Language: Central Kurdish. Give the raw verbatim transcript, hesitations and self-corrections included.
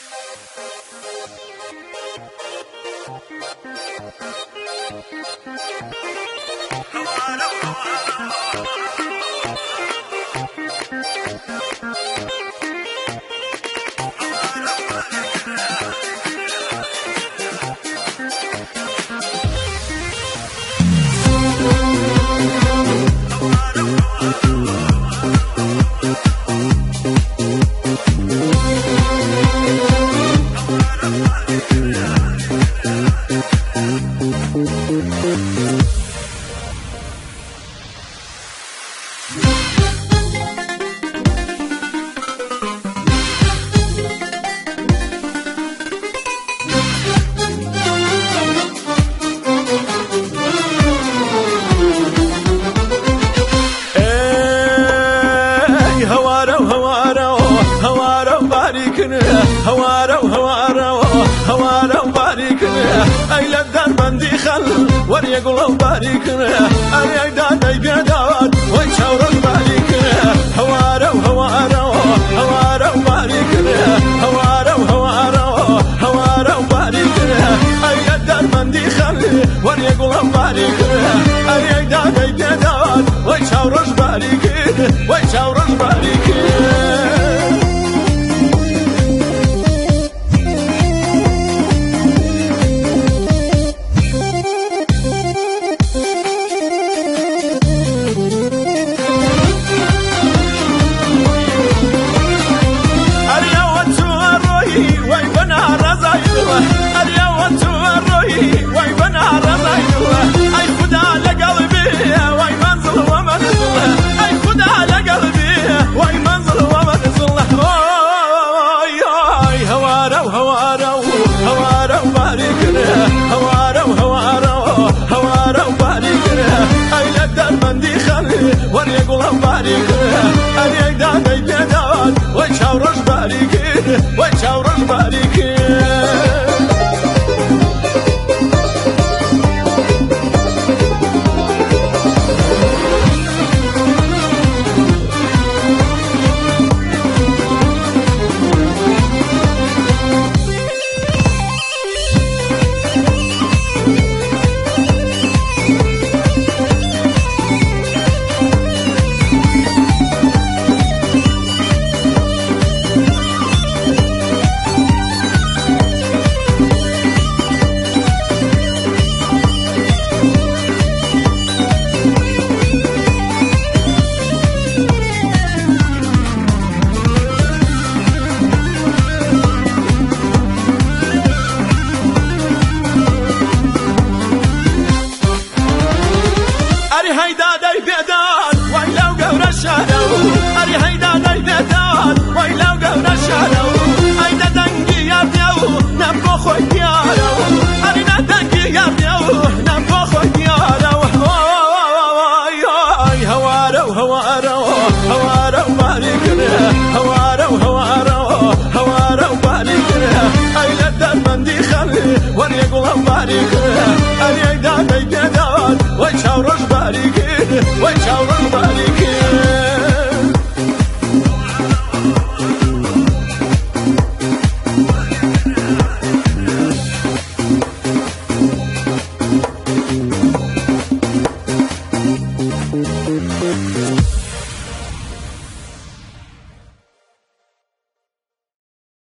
هوارو هوارو هوارو باريكنا اي لدار بندي خل وريا قلو باريكنا اري دادي بيداد ويشاورو باريكنا هوارو هوارو هوارو باريكنا هوارو هوارو هوارو باريكنا اي لدار بندي خل وريا قلو باريكنا اري دادي بيداد ويشاورو باريكنا ويشاورو باريكنا وريقولهم باريكنا أنا يداني بيدان ويشاورش باريكنا ويشاورش باريكنا وريقولهم باريكنا أنا يداني بيدان